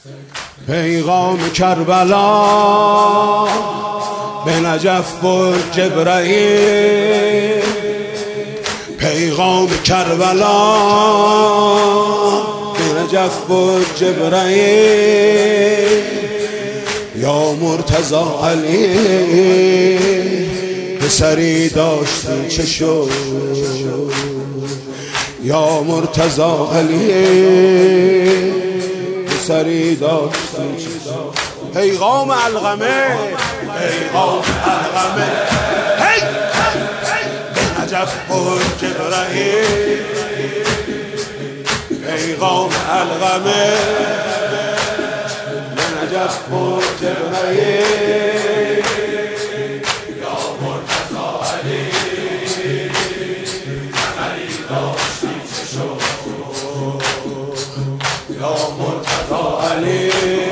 پیغام کربلا به نجف برد جبرائیل، پیغام کربلا به نجف برد جبرائیل. یا مرتضی علی پسری داشتی چه شد، یا مرتضی علی پسری داشتی چه شد. پیغام علقمه، پیغام علقمه، هی به نجف برد جبرائیل، پیغام علقمه به نجف برد جبرائیل. یا مرتضی علی پسری داشتی چه شد، یا مرتضی علی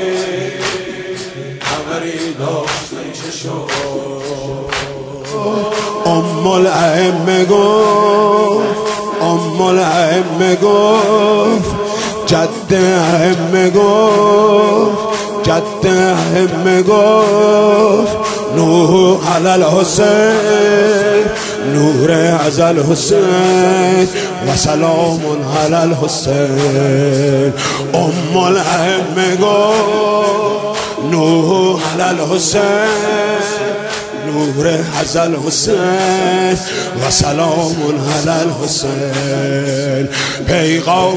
پسری داشتی چه شد. ام الائمه گفت، ام الائمه گفت، جد ائمه گفت، جد ائمه گفت، نوح علی الحسین، نور از الحسین و سلام علی الحسین. ام الائمه گفت، نوح علی الحسین، نور از الحسین و سلام علی الحسین. پیغام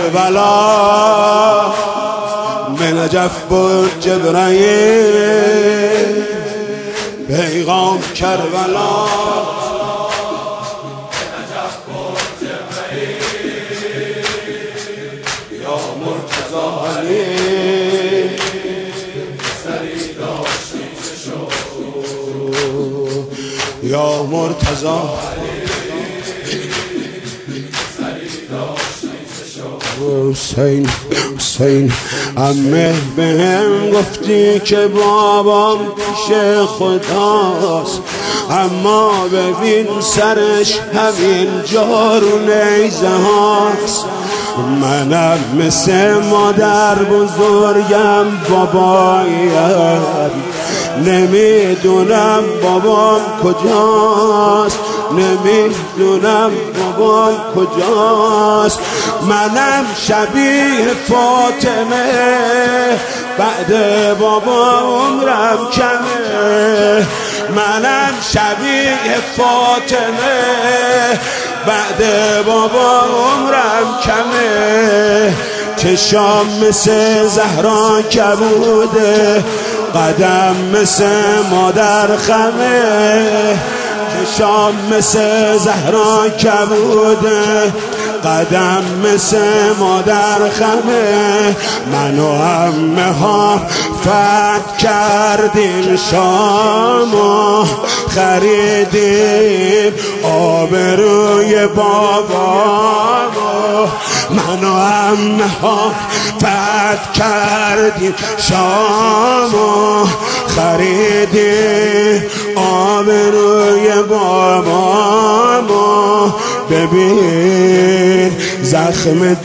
کربلا به نجف برد جبرائیل، پیغام کربلا به نجف برد جبرائیل. یا مرتضی علی پسری داشتی چه شد، یا مرتضی علی پسری داشتی چه شد. حسین حسین عمه بهم گفتی که بابام پیش خداست، اما ببین سرش همین جارو نیزه هاست. منم مثل مادر بزرگم بابایم، نمیدونم بابام کجاست، نمیدونم بابام کجاست. منم شبیه فاطمه، بعد بابا عمرم کمه. منم شبیه فاطمه، بعد بابا عمرم کمه. چشام مثل زهرا کبوده، قدم مثل مادر خمه. چشام مثل زهرا کبوده، قدم مثل مادر خمه. من و عمه ها فتح کردیم شام و خریدیم آبروی بابامو. من و عمه ها فتح کردیم شام و خریدیم آبروی بابامو. ببین زخم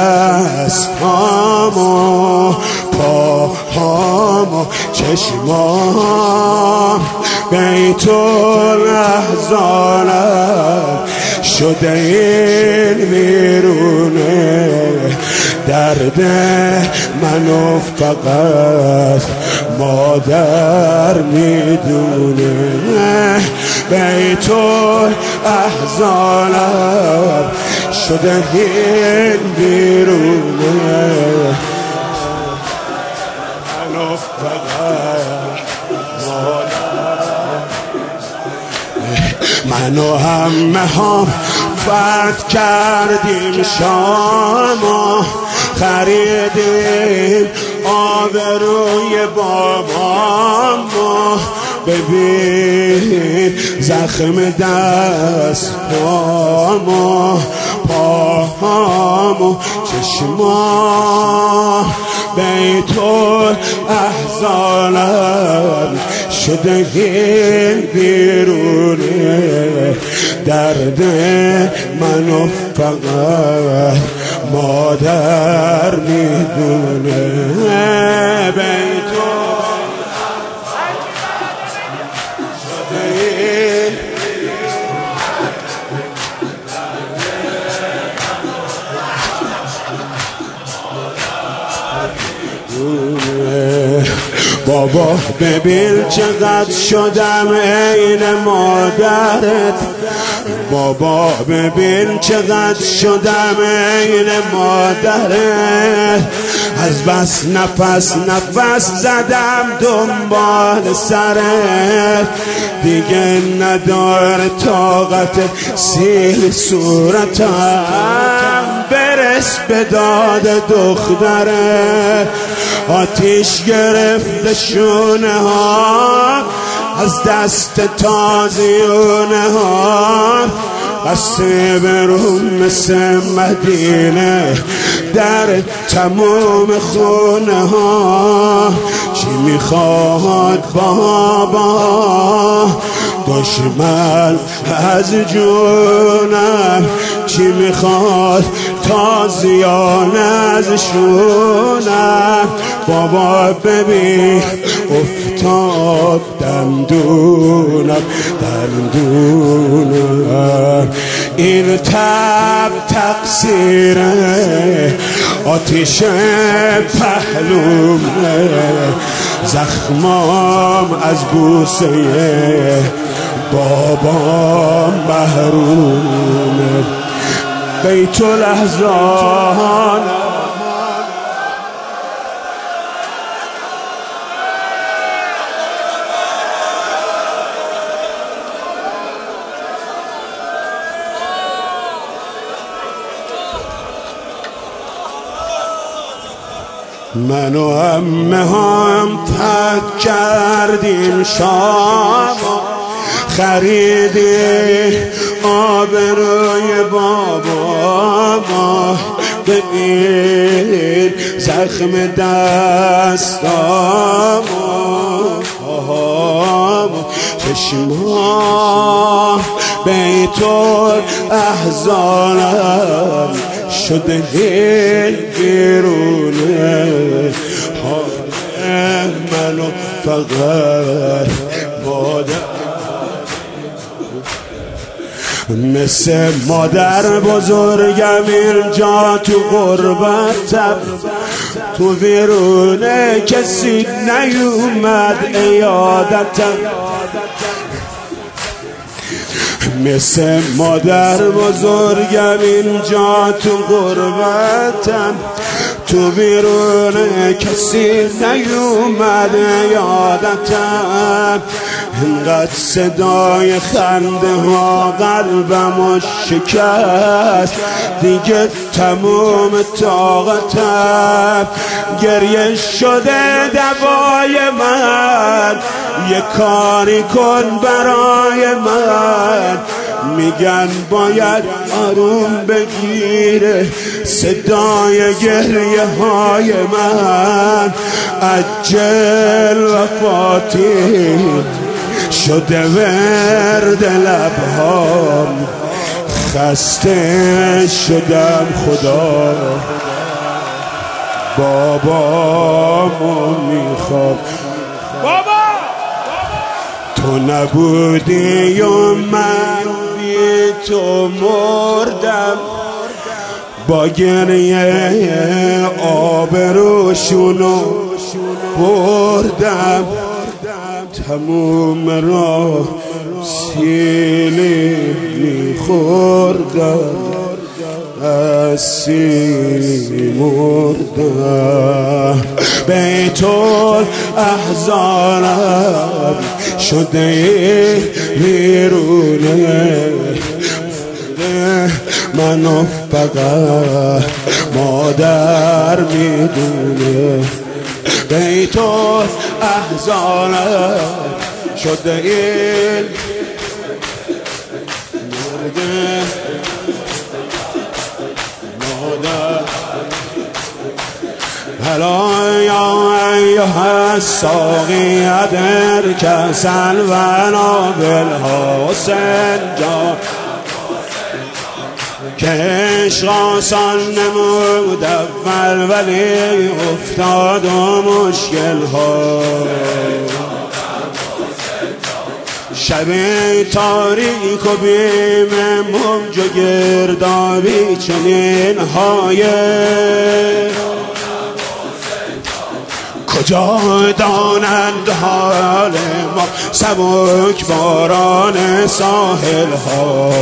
دستامو، پاهامو، چشمام، بیت الاحزانم شده این بیرونه. درد منو فقط مادر میدونه. بیت الاحزانم شده این بیرونه. منو فقط مادر. منو همه هم فتح کردیم شامو، خریدیم آبروی بابامو. ببین زخم دستامو، پاهامو، چشمام، بیت الاحزانم شده این بیرونه. درد منو فقط مادر میدونه. بیتون بابا ببین چقدر شدم عین مادرت بابا ببین چقدر شدم عین مادرت از بس نفس زدم دنبال سرت دیگه نداره طاقت سیل صورتم برس به داد دختره آتیش گرفته شونه ها از دست تازیونه ها بسته برون مثل مدینه در تمام خونه ها چی میخواد بابا دشمن از جونم چی میخواد تازیان از شونم بابا ببین افتاد دندونم این تب تقصیره آتیش پهلومه زخمام از بوسه بابا محرومه بیت الاحزان من و عمه هم تک کردیم شام خریدی آبروی بابا ببین زخم دستام چشما بیت الاحزانم شده بیرونه منو فقط مادر مثل مادر بزرگم اینجا تو غربتم تو بیرونه کسی نیومد عیادتم مثل مادر بزرگم اینجا تو غربتم تو بیرونه کسی نیومد یادتم اینقدر صدای خنده ها قلبمو شکست دیگه تموم طاقتم گریه شده دوای من یه کاری کن برای من میگن باید آروم بگیره صدای گریه های من عجل وفاتی شده ورد لبهام خسته شدم خدا بابامو میخوام بابا تو نبودی و من بی تو مردم با گریه آبروشونو بردم تموم راه سیلی میخوردم از سیلی مردم بیت الاحزانم شده بیرونه منو فقط مادر میدونه بیت الاحزانم شده این مرده مادر هلا یا ایها الساقی ادر کسل و نابل حسین جان که عشق آسان نمود اول ولی افتاد و مشکل ها. شب تاریک و بیم موج و گردابی چنین های کجا دانند حال ما سبک باران ساحل ها.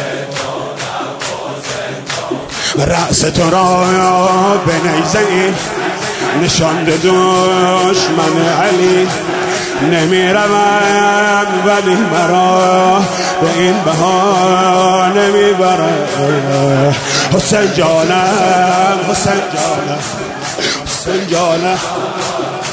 رأس تو را به نیزه نشانده دشمن علی نمی روم ولی مرا به این بها نمی بره. حسین جانم حسین جانم حسین جانم